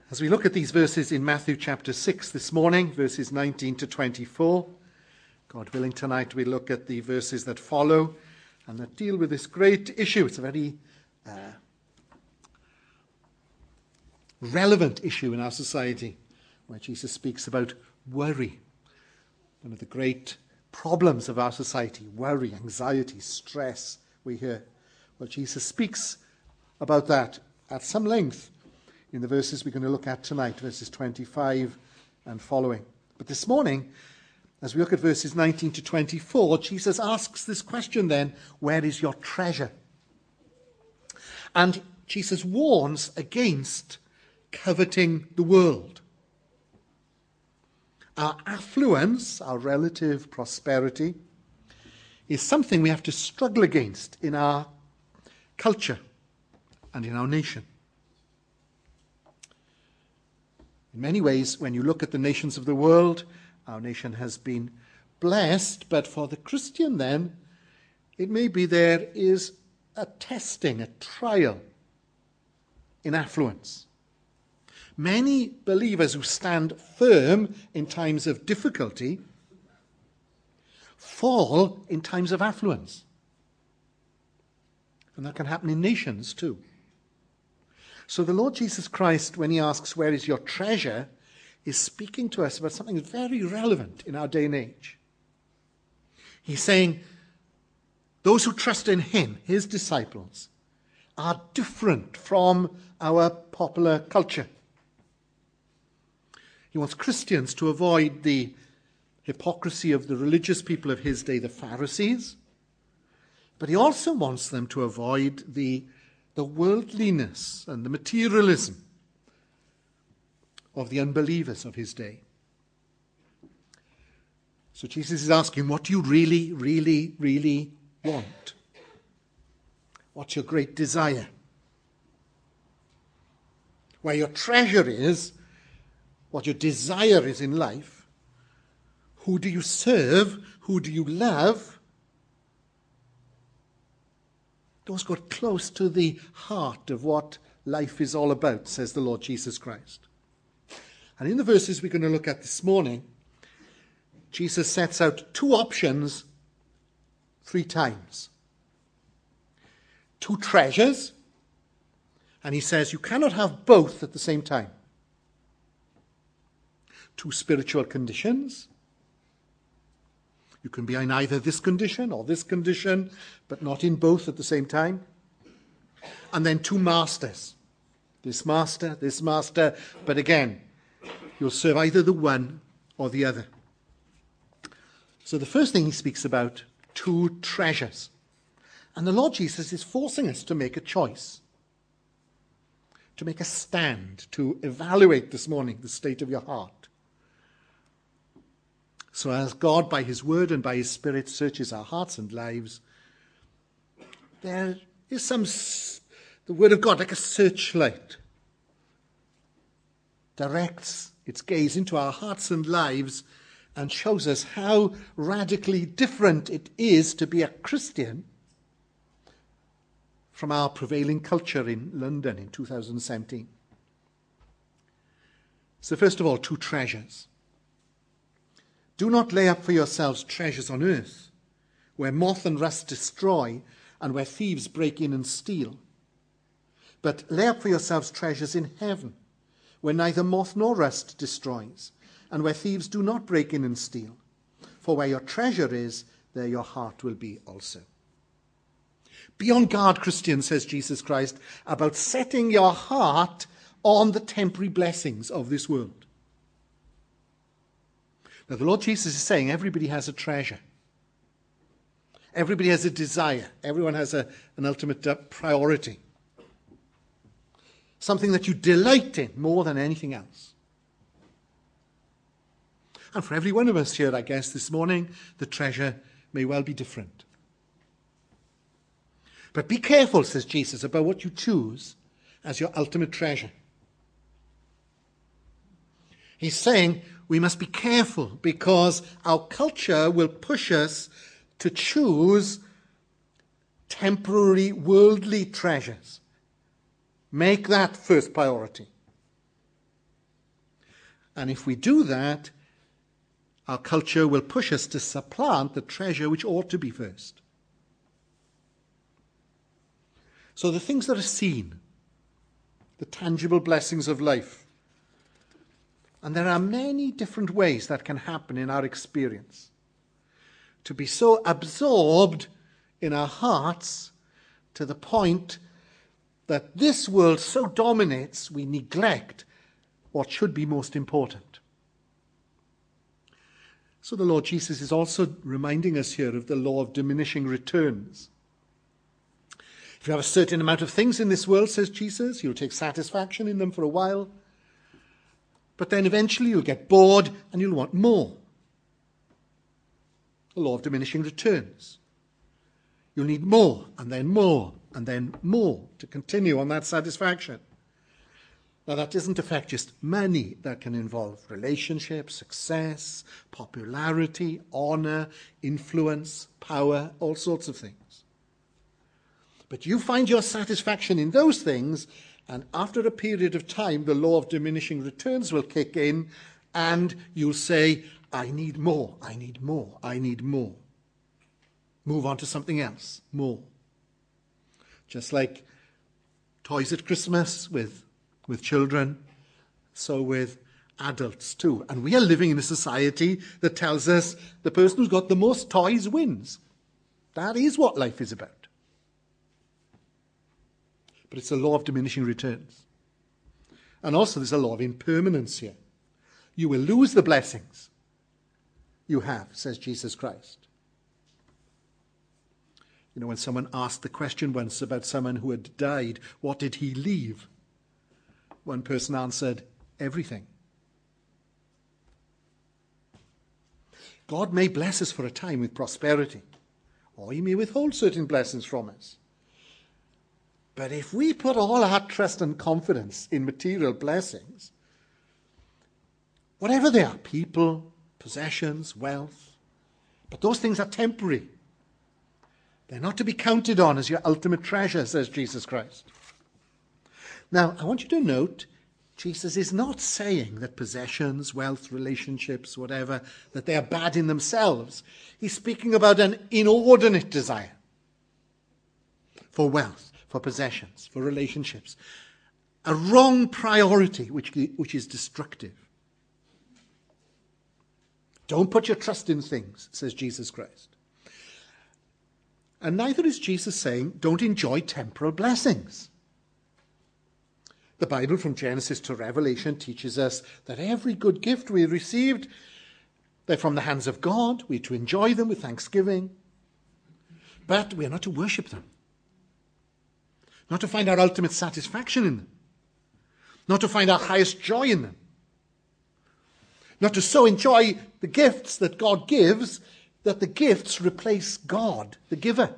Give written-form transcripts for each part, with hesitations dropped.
As we look at these verses in Matthew chapter 6 this morning, verses 19 to 24, God willing, tonight we look at the verses that follow and that deal with this great issue. It's a very relevant issue in our society, where Jesus speaks about worry. One of the great problems of our society, worry, anxiety, stress, we hear. Well, Jesus speaks about that at some length in the verses we're going to look at tonight, verses 25 and following. But this morning, as we look at verses 19 to 24, Jesus asks this question then, where is your treasure? And Jesus warns against coveting the world. Our affluence, our relative prosperity, is something we have to struggle against in our culture and in our nation. In many ways, when you look at the nations of the world, our nation has been blessed, but for the Christian then, it may be there is a testing, a trial in affluence. Many believers who stand firm in times of difficulty fall in times of affluence. And that can happen in nations too. So the Lord Jesus Christ, when he asks, where is your treasure, is speaking to us about something very relevant in our day and age. He's saying, those who trust in him, his disciples, are different from our popular culture. He wants Christians to avoid the hypocrisy of the religious people of his day, the Pharisees, but he also wants them to avoid the worldliness and the materialism of the unbelievers of his day. So Jesus is asking, what do you really, really, really want? What's your great desire? Where your treasure is, what your desire is in life, who do you serve, who do you love? Those go close to the heart of what life is all about, says the Lord Jesus Christ. And in the verses we're going to look at this morning, Jesus sets out two options 3 times. 2 treasures, and he says you cannot have both at the same time. 2 spiritual conditions. You can be in either this condition or this condition, but not in both at the same time. And then 2 masters. This master, but again, you'll serve either the one or the other. So the first thing he speaks about, 2 treasures. And the Lord Jesus is forcing us to make a choice, to make a stand, to evaluate this morning the state of your heart. So as God, by his word and by his Spirit, searches our hearts and lives, there is the word of God, like a searchlight, directs its gaze into our hearts and lives and shows us how radically different it is to be a Christian from our prevailing culture in London in 2017. So first of all, 2 treasures. Do not lay up for yourselves treasures on earth, where moth and rust destroy, and where thieves break in and steal. But lay up for yourselves treasures in heaven, where neither moth nor rust destroys, and where thieves do not break in and steal. For where your treasure is, there your heart will be also. Be on guard, Christian, says Jesus Christ, about setting your heart on the temporary blessings of this world. Now, the Lord Jesus is saying everybody has a treasure. Everybody has a desire. Everyone has an ultimate priority. Something that you delight in more than anything else. And for every one of us here, I guess, this morning, the treasure may well be different. But be careful, says Jesus, about what you choose as your ultimate treasure. He's saying we must be careful because our culture will push us to choose temporary worldly treasures. Make that first priority. And if we do that, our culture will push us to supplant the treasure which ought to be first. So the things that are seen, the tangible blessings of life, and there are many different ways that can happen in our experience. To be so absorbed in our hearts to the point that this world so dominates, we neglect what should be most important. So the Lord Jesus is also reminding us here of the law of diminishing returns. If you have a certain amount of things in this world, says Jesus, you'll take satisfaction in them for a while, but then eventually you'll get bored and you'll want more. The law of diminishing returns. You'll need more, and then more, and then more to continue on that satisfaction. Now, that doesn't affect just money. That can involve relationships, success, popularity, honor, influence, power, all sorts of things. But you find your satisfaction in those things, and after a period of time, the law of diminishing returns will kick in, and you'll say, I need more, I need more, I need more. Move on to something else, more. Just like toys at Christmas with children, so with adults too. And we are living in a society that tells us the person who's got the most toys wins. That is what life is about. But it's a law of diminishing returns. And also there's a law of impermanence here. You will lose the blessings you have, says Jesus Christ. You know, when someone asked the question once about someone who had died, what did he leave? One person answered, everything. God may bless us for a time with prosperity, or he may withhold certain blessings from us. But if we put all our trust and confidence in material blessings, whatever they are, people, possessions, wealth, but those things are temporary. They're not to be counted on as your ultimate treasure, says Jesus Christ. Now, I want you to note, Jesus is not saying that possessions, wealth, relationships, whatever, that they are bad in themselves. He's speaking about an inordinate desire for wealth, for possessions, for relationships. A wrong priority which is destructive. Don't put your trust in things, says Jesus Christ. And neither is Jesus saying, don't enjoy temporal blessings. The Bible from Genesis to Revelation teaches us that every good gift we received, they're from the hands of God. We're to enjoy them with thanksgiving. But we are not to worship them. Not to find our ultimate satisfaction in them. Not to find our highest joy in them. Not to so enjoy the gifts that God gives that the gifts replace God, the giver.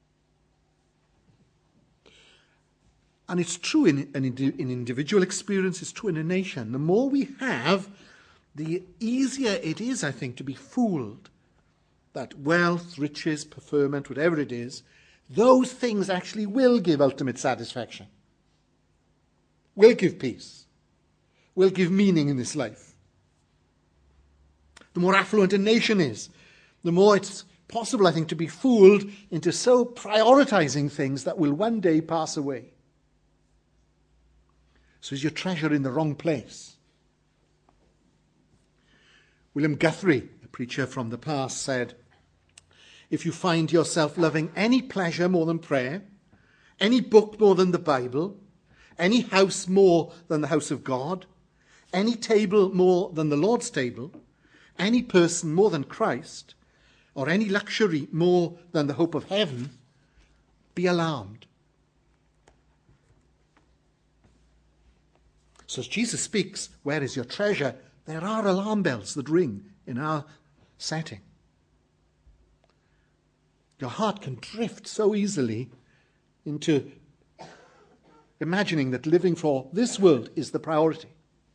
And it's true in individual experience, it's true in a nation. The more we have, the easier it is, I think, to be fooled that wealth, riches, preferment, whatever it is, those things actually will give ultimate satisfaction, will give peace, will give meaning in this life. The more affluent a nation is, the more it's possible, I think, to be fooled into so prioritizing things that will one day pass away. So is your treasure in the wrong place? William Guthrie, a preacher from the past, said, if you find yourself loving any pleasure more than prayer, any book more than the Bible, any house more than the house of God, any table more than the Lord's table, any person more than Christ, or any luxury more than the hope of heaven, be alarmed. So as Jesus speaks, where is your treasure? There are alarm bells that ring in our setting. Your heart can drift so easily into imagining that living for this world is the priority.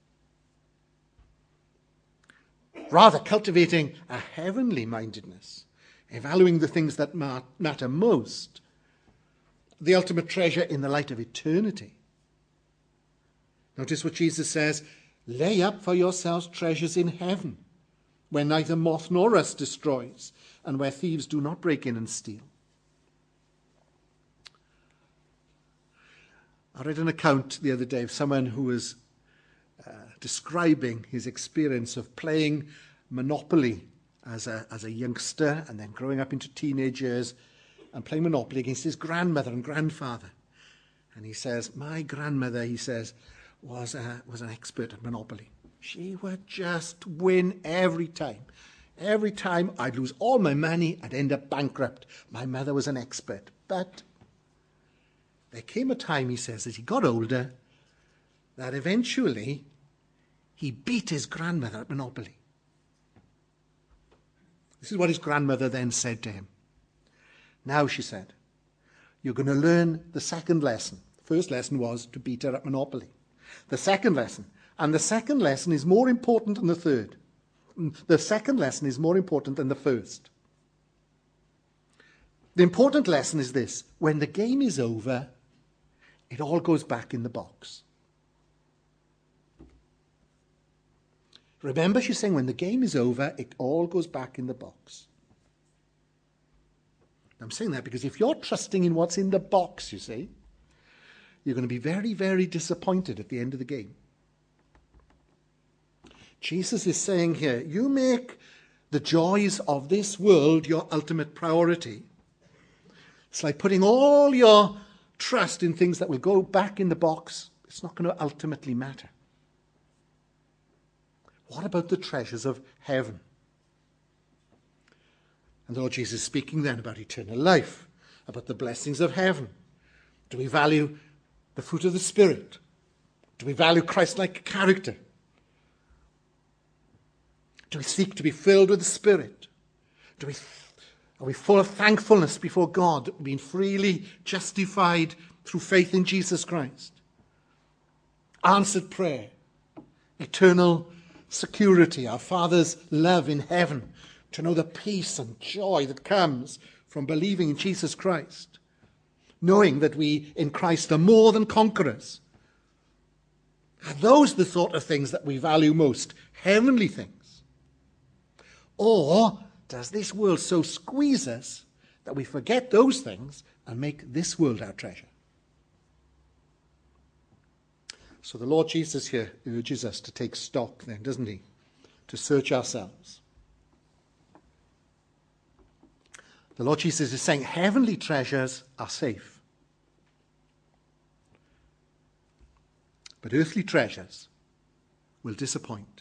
Rather, cultivating a heavenly mindedness, valuing the things that matter most, the ultimate treasure in the light of eternity. Notice what Jesus says, Lay up for yourselves treasures in heaven, where neither moth nor rust destroys, and where thieves do not break in and steal. I read an account the other day of someone who was describing his experience of playing Monopoly as a youngster and then growing up into teenage years and playing Monopoly against his grandmother and grandfather. And he says, my grandmother, he says, was an expert at Monopoly. She would just win every time. Every time I'd lose all my money, I'd end up bankrupt. My mother was an expert. But there came a time, he says, as he got older, that eventually he beat his grandmother at Monopoly. This is what his grandmother then said to him. Now, she said, you're going to learn the second lesson. The first lesson was to beat her at Monopoly. The second lesson. And the second lesson is more important than the third. The second lesson is more important than the first. The important lesson is this. When the game is over, it all goes back in the box. Remember, she's saying, when the game is over, it all goes back in the box. I'm saying that because if you're trusting in what's in the box, you see, you're going to be very, very disappointed at the end of the game. Jesus is saying here, you make the joys of this world your ultimate priority. It's like putting all your trust in things that will go back in the box. It's not going to ultimately matter. What about the treasures of heaven? And the Lord Jesus is speaking then about eternal life, about the blessings of heaven. Do we value the fruit of the Spirit? Do we value Christ-like character? Do we seek to be filled with the Spirit? Are we full of thankfulness before God, being freely justified through faith in Jesus Christ? Answered prayer, eternal security, our Father's love in heaven, to know the peace and joy that comes from believing in Jesus Christ, knowing that we in Christ are more than conquerors. Are those the sort of things that we value most? Heavenly things? Or does this world so squeeze us that we forget those things and make this world our treasure? So the Lord Jesus here urges us to take stock then, doesn't he? To search ourselves. The Lord Jesus is saying heavenly treasures are safe. But earthly treasures will disappoint.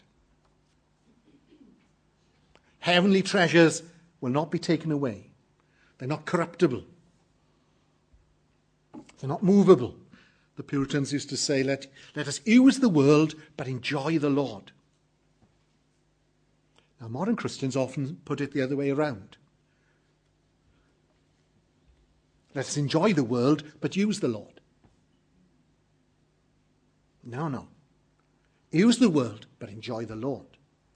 Heavenly treasures will not be taken away. They're not corruptible. They're not movable. The Puritans used to say, let us use the world, but enjoy the Lord. Now, modern Christians often put it the other way around. Let us enjoy the world, but use the Lord. No. Use the world, but enjoy the Lord.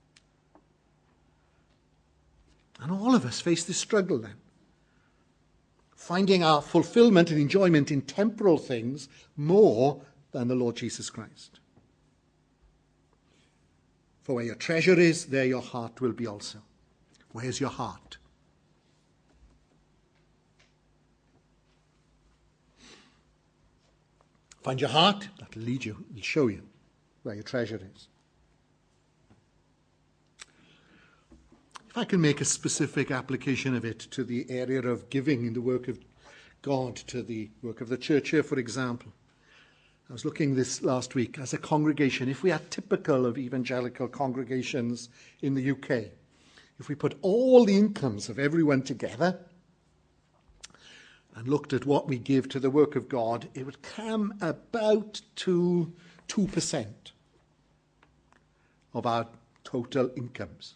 And all of us face this struggle then. Finding our fulfillment and enjoyment in temporal things more than the Lord Jesus Christ. For where your treasure is, there your heart will be also. Where's your heart? Find your heart, that'll lead you, it'll show you where your treasure is. If I can make a specific application of it to the area of giving in the work of God, to the work of the church here, for example. I was looking this last week as a congregation, if we are typical of evangelical congregations in the UK, if we put all the incomes of everyone together and looked at what we give to the work of God, it would come about to 2% of our total incomes.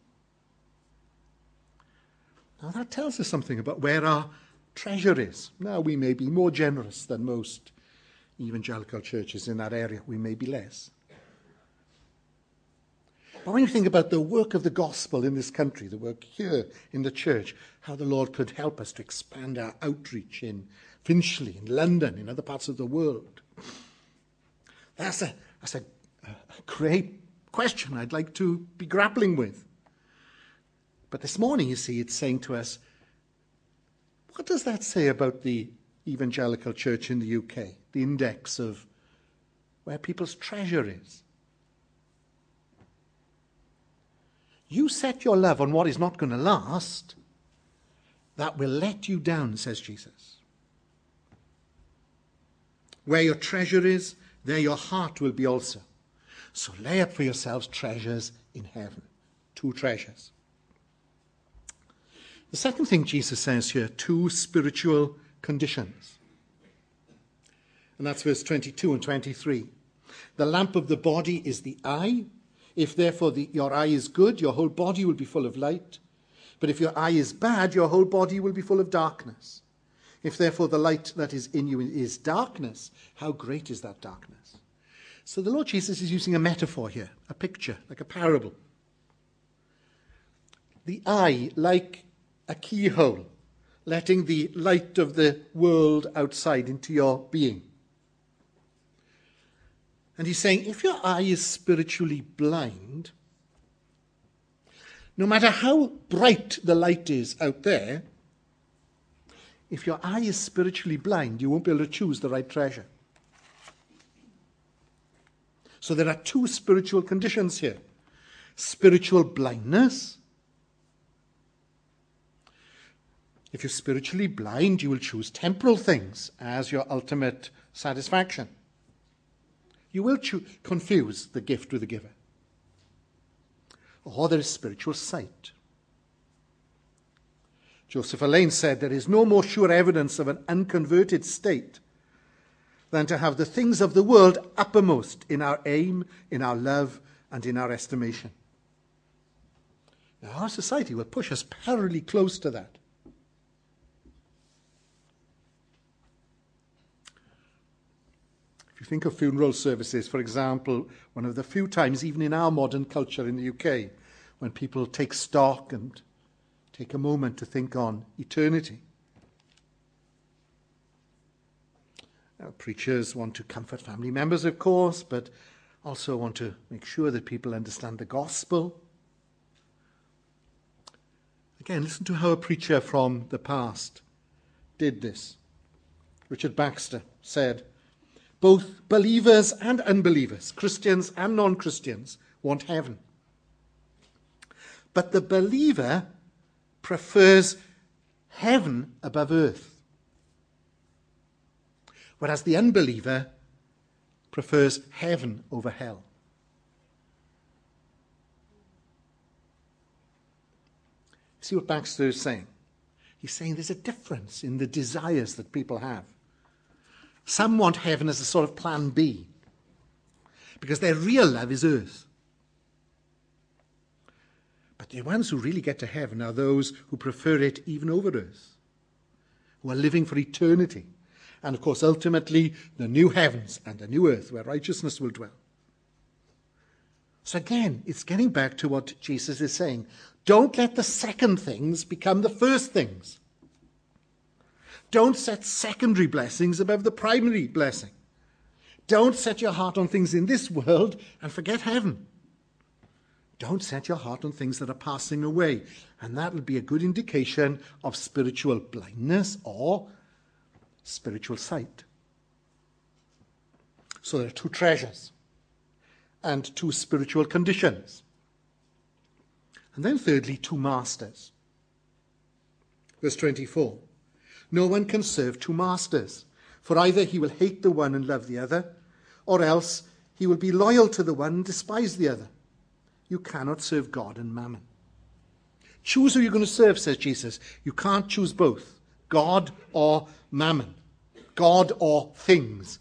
Now that tells us something about where our treasure is. Now we may be more generous than most evangelical churches in that area. We may be less. But when you think about the work of the gospel in this country, the work here in the church, how the Lord could help us to expand our outreach in Finchley, in London, in other parts of the world, that's a great question I'd like to be grappling with. But this morning, you see, it's saying to us, what does that say about the evangelical church in the UK? The index of where people's treasure is. You set your love on what is not going to last, that will let you down, says Jesus. Where your treasure is, there your heart will be also. So lay up for yourselves treasures in heaven. 2 treasures. The second thing Jesus says here, 2 spiritual conditions. And that's verse 22 and 23. The lamp of the body is the eye. If therefore your eye is good, your whole body will be full of light. But if your eye is bad, your whole body will be full of darkness. If therefore the light that is in you is darkness, how great is that darkness? So the Lord Jesus is using a metaphor here, a picture, like a parable. The eye, like a keyhole, letting the light of the world outside into your being. And he's saying, if your eye is spiritually blind, no matter how bright the light is out there, if your eye is spiritually blind, you won't be able to choose the right treasure. So there are 2 spiritual conditions here. Spiritual blindness. If you're spiritually blind, you will choose temporal things as your ultimate satisfaction. You will confuse the gift with the giver. Or there is spiritual sight. Joseph Allain said, there is no more sure evidence of an unconverted state than to have the things of the world uppermost in our aim, in our love, and in our estimation. Now, our society will push us perilously close to that. If you think of funeral services, for example, one of the few times, even in our modern culture in the UK, when people take stock and take a moment to think on eternity. Now, preachers want to comfort family members, of course, but also want to make sure that people understand the gospel. Again, listen to how a preacher from the past did this. Richard Baxter said, both believers and unbelievers, Christians and non-Christians, want heaven. But the believer prefers heaven above earth, whereas the unbeliever prefers heaven over hell. See what Baxter is saying? He's saying there's a difference in the desires that people have. Some want heaven as a sort of plan B, because their real love is earth. But the ones who really get to heaven are those who prefer it even over earth, who are living for eternity. And of course, ultimately, the new heavens and the new earth where righteousness will dwell. So again, it's getting back to what Jesus is saying. Don't let the second things become the first things. Don't set secondary blessings above the primary blessing. Don't set your heart on things in this world and forget heaven. Don't set your heart on things that are passing away. And that will be a good indication of spiritual blindness or spiritual sight. So there are 2 treasures and 2 spiritual conditions. And then thirdly, 2 masters. Verse 24. No one can serve 2 masters, for either he will hate the one and love the other, or else he will be loyal to the one and despise the other. You cannot serve God and mammon. Choose who you're going to serve, says Jesus. You can't choose both, God or mammon, God or things.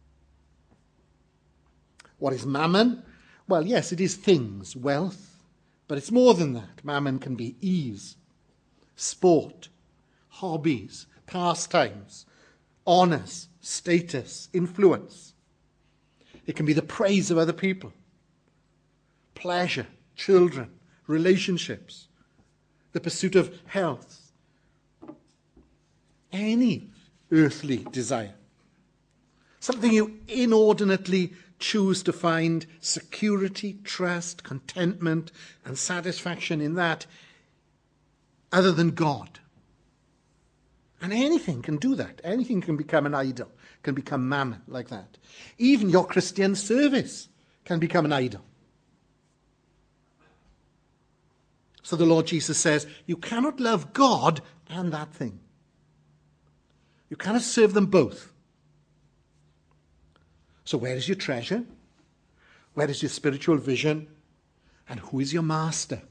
What is mammon? Well, yes, it is things, wealth, but it's more than that. Mammon can be ease, sport, hobbies, pastimes, honours, status, influence. It can be the praise of other people, pleasure, children, relationships, the pursuit of health, any earthly desire. Something you inordinately choose to find security, trust, contentment, and satisfaction in that other than God. And anything can do that. Anything can become an idol, can become mammon like that. Even your Christian service can become an idol. So the Lord Jesus says, you cannot love God and that thing. You cannot serve them both. So where is your treasure? Where is your spiritual vision? And who is your master?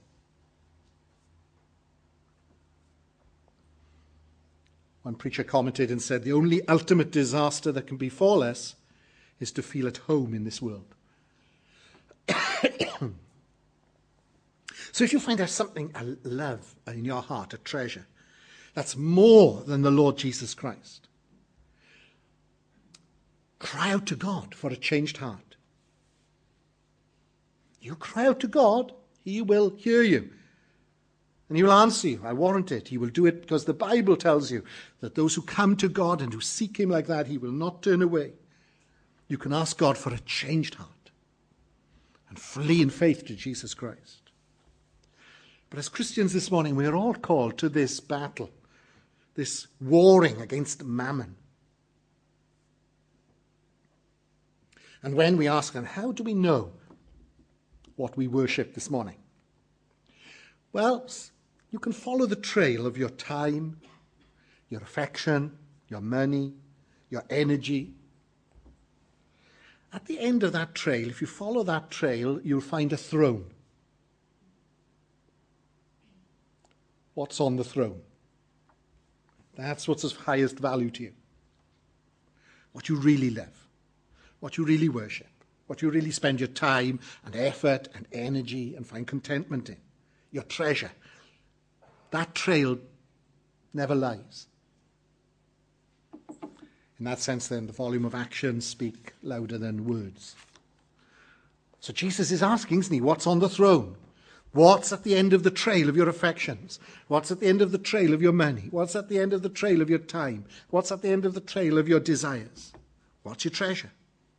One preacher commented and said, the only ultimate disaster that can befall us is to feel at home in this world. So if you find there's something, a love in your heart, a treasure, that's more than the Lord Jesus Christ, cry out to God for a changed heart. You cry out to God, he will hear you. And he will answer you. I warrant it. He will do it because the Bible tells you that those who come to God and who seek him like that, he will not turn away. You can ask God for a changed heart and flee in faith to Jesus Christ. But as Christians this morning, we are all called to this battle, this warring against mammon. And when we ask, and how do we know what we worship this morning? Well, you can follow the trail of your time, your affection, your money, your energy. At the end of that trail, if you follow that trail, you'll find a throne. What's on the throne? That's what's of highest value to you. What you really love, what you really worship, what you really spend your time and effort and energy and find contentment in, your treasure. That trail never lies. In that sense, then, the volume of actions speak louder than words. So Jesus is asking, isn't he, what's on the throne? What's at the end of the trail of your affections? What's at the end of the trail of your money? What's at the end of the trail of your time? What's at the end of the trail of your desires? What's your treasure?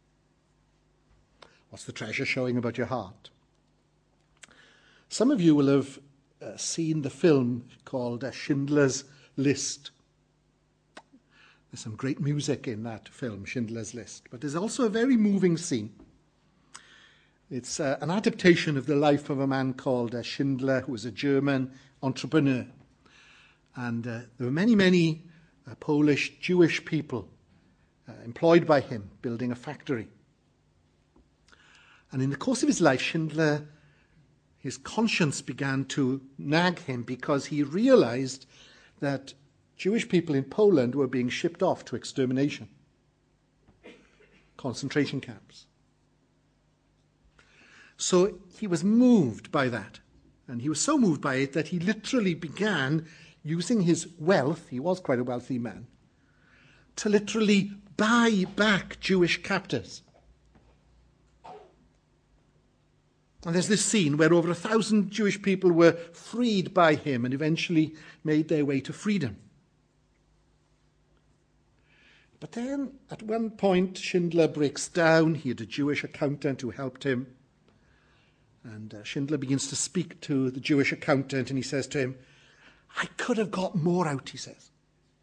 What's the treasure showing about your heart? Some of you will have seen the film called Schindler's List. There's some great music in that film, Schindler's List. But there's also a very moving scene. It's an adaptation of the life of a man called Schindler, who was a German entrepreneur. And there were many, many Polish Jewish people employed by him, building a factory. And in the course of his life, Schindler, his conscience began to nag him because he realized that Jewish people in Poland were being shipped off to extermination, concentration camps. So he was moved by that. And he was so moved by it that he literally began using his wealth, he was quite a wealthy man, to literally buy back Jewish captives. And there's this scene where over 1,000 Jewish people were freed by him and eventually made their way to freedom. But then, at one point, Schindler breaks down. He had a Jewish accountant who helped him. And Schindler begins to speak to the Jewish accountant, and he says to him, I could have got more out, he says.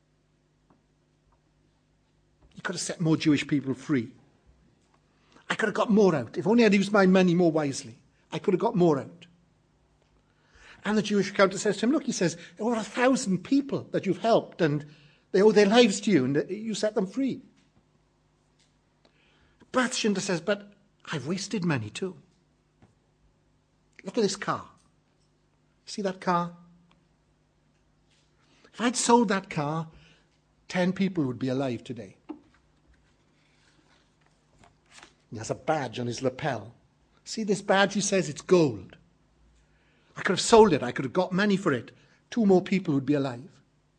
He could have set more Jewish people free. I could have got more out. If only I'd used my money more wisely, I could have got more out. And the Jewish accountant says to him, look, he says, there were 1,000 people that you've helped, and they owe their lives to you, and you set them free. But Schindler says, but I've wasted money too. Look at this car. See that car? If I'd sold that car, 10 people would be alive today. He has a badge on his lapel. See this badge? He says it's gold. I could have sold it. I could have got money for it. 2 more people would be alive.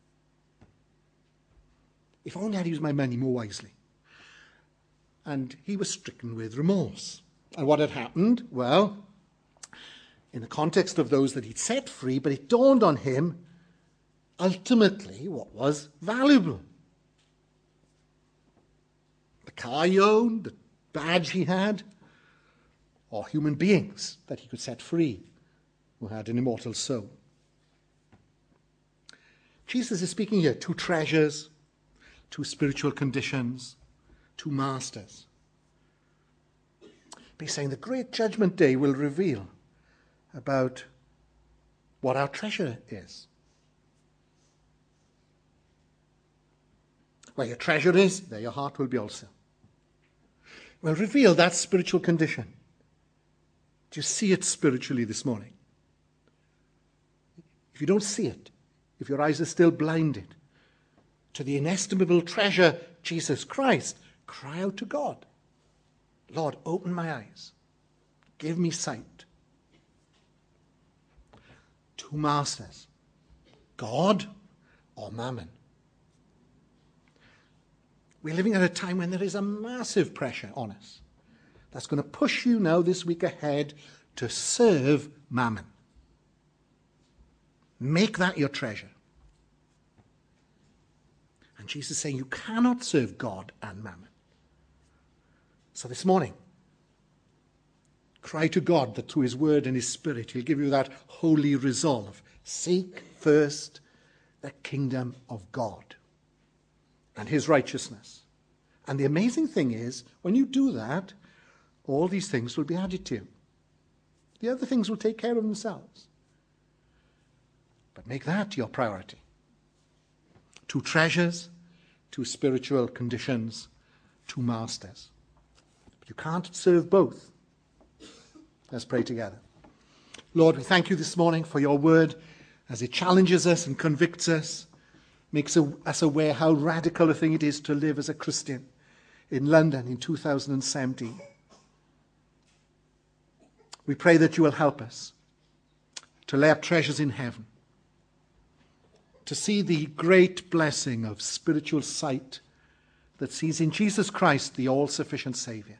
If only I'd used my money more wisely. And he was stricken with remorse. And what had happened? Well, in the context of those that he'd set free, but it dawned on him ultimately what was valuable. The car he owned, the badge he had, or human beings that he could set free who had an immortal soul. Jesus is speaking here, two treasures, two spiritual conditions, two masters. But he's saying the great judgment day will reveal about what our treasure is. Where your treasure is, there your heart will be also. Will reveal that spiritual condition. Do you see it spiritually this morning? If you don't see it, if your eyes are still blinded to the inestimable treasure, Jesus Christ, cry out to God. Lord, open my eyes. Give me sight. Two masters, God or Mammon. We're living at a time when there is a massive pressure on us that's going to push you now this week ahead to serve Mammon. Make that your treasure. And Jesus is saying you cannot serve God and Mammon. So this morning, cry to God that through his word and his spirit, he'll give you that holy resolve. Seek first the kingdom of God and his righteousness. And the amazing thing is, when you do that, all these things will be added to you. The other things will take care of themselves. But make that your priority. Two treasures, two spiritual conditions, two masters. But you can't serve both. Let's pray together. Lord, we thank you this morning for your word as it challenges us and convicts us, makes us aware how radical a thing it is to live as a Christian in London in 2017. We pray that you will help us to lay up treasures in heaven, to see the great blessing of spiritual sight that sees in Jesus Christ the all-sufficient Saviour,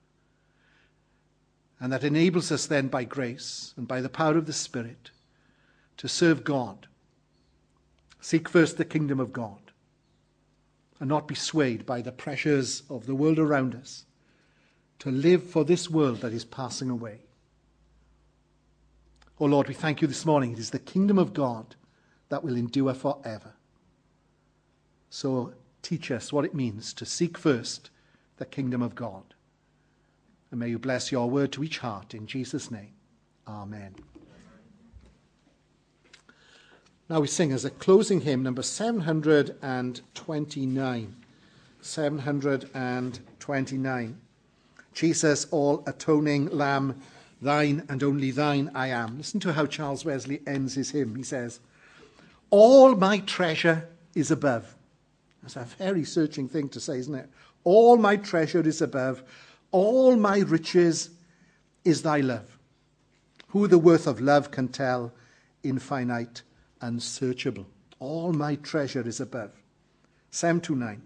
and that enables us then by grace and by the power of the Spirit to serve God. Seek first the kingdom of God and not be swayed by the pressures of the world around us, to live for this world that is passing away. Oh Lord, we thank you this morning. It is the kingdom of God that will endure forever. So teach us what it means to seek first the kingdom of God. And may you bless your word to each heart in Jesus' name. Amen. Now we sing as a closing hymn, number 729. 729. Jesus, all atoning Lamb, thine and only thine I am. Listen to how Charles Wesley ends his hymn. He says, all my treasure is above. That's a very searching thing to say, isn't it? All my treasure is above. All my riches is thy love. Who the worth of love can tell? Infinite, unsearchable. All my treasure is above. 729.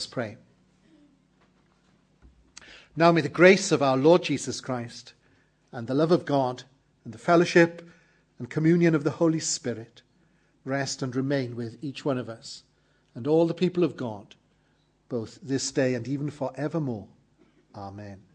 us pray. Now may the grace of our Lord Jesus Christ and the love of God and the fellowship and communion of the Holy Spirit rest and remain with each one of us and all the people of God, both this day and even forevermore. Amen.